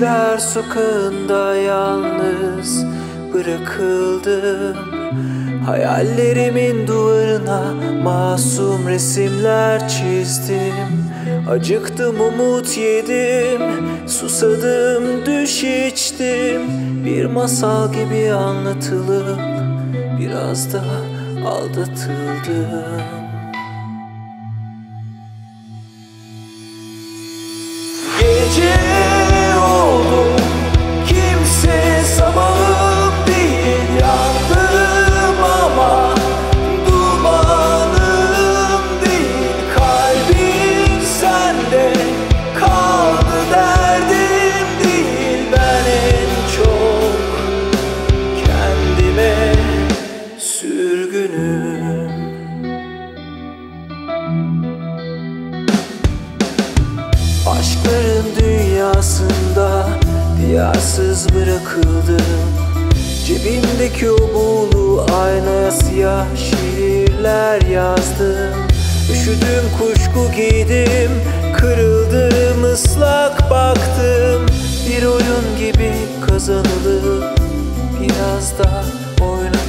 Düşler sokağında yalnız bırakıldım. Hayallerimin duvarına masum resimler çizdim. Acıktım, umut yedim, susadım, düş içtim. Bir masal gibi anlatılıp biraz daha aldatıldım. Gece oldum, kimse sabahım değil. Yandım ama dumanım değil. Kalbim sende kaldı, derdim değil. Ben en çok kendime sürgünüm. Aşkların dünyasında diyarsız bırakıldım. Cebimdeki o buğulu aynaya siyah şiirler yazdım. Üşüdüm, kuşku giydim, kırıldım, ıslak baktım. Bir oyun gibi kazanılıp biraz da oynadım.